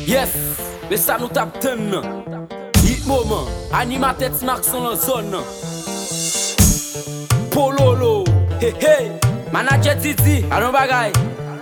Yes, mais ça nous tape ten. Hit moment, animateur Mark son la zone. Pololo, hey hey, manager Titi, allons bagay.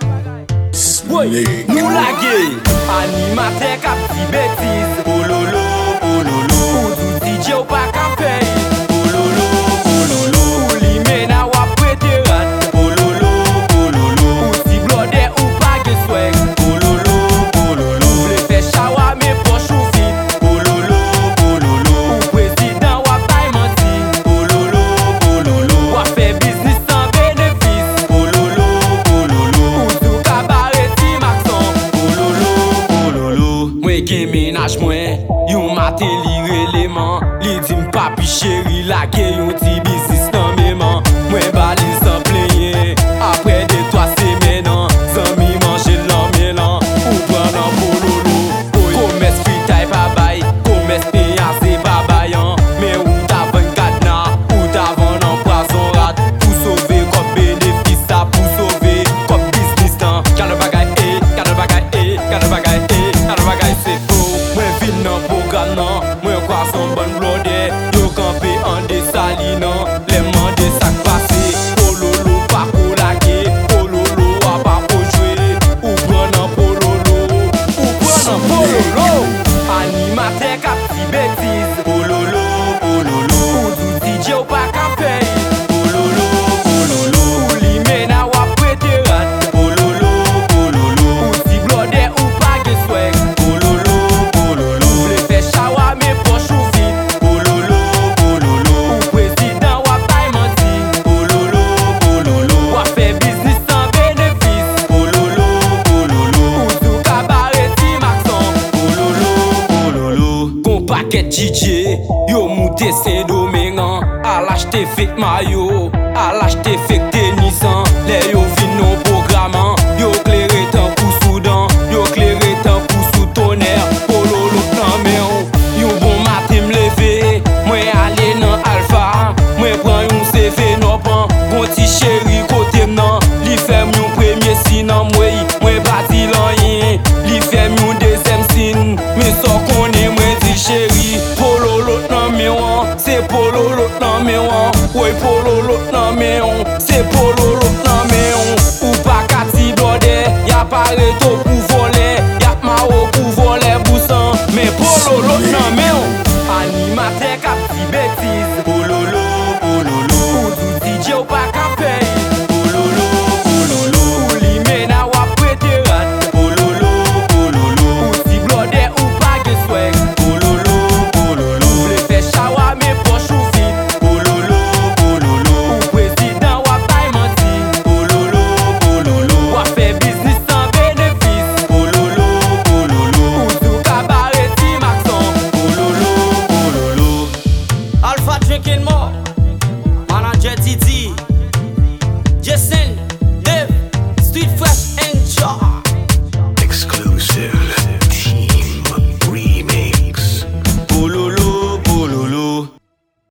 Oui, nous laguer, animateur cap di bêtise. Pololo, pololo, ou du DJ ou pas qu'à payer. Pololo, pololo, ou li mena ou prêter rat. Pololo, pololo, ou si blodé ou pas que swag. Pololo, pololo, ou le fait chawa mais poche ou vite. Pololo, pololo, ou président ou pas menti. Pololo, pololo, ou fait business sans bénéfice. Pololo, pololo, ou tout cabaret si maxon. Pololo, pololo, moi qui ménage moi, yon maté li l'élément. Li di m'papi chéri la ke yon ti business nan méman. Moi bali sans player, après de toi c'est maintenant. Zami manger l'an ou prendre un pololo. Commerce free type à bail, commerce payant c'est pas baillant. Mais ou ta 24 na, ou ta vend en poisson rat. Pour sauver comme bénéfice ça, pour sauver comme business nan. Car le bagay car le bagay car le bagay car le bagay c'est faux. Moi vin nan programme nan, moi quoi son bonne blodé. Yo campé en desali nan, les mandé sac passé. Pololo pas pour laguer, pololo a pas pour jouer. Ou prendre un pololo, ou prendre un pololo. Animateur cap di bêtise. Pololo, pololo, ou du DJ ou pas qu'à payer. Pololo, pololo, ou li mena ou prêter rat. Pololo, pololo, ou si blodé ou pas que swag. Pololo, pololo, ou le fait chawa mais poche ou vite. Pololo, pololo, ou président ou pas menti. Pololo, pololo, ou fait business sans bénéfice. Pololo, pololo, ou tout cabaret si maxon. Pololo, pololo, gon paquet DJ, yo mouté Saint-Domingue, à l'acheter fit maillot.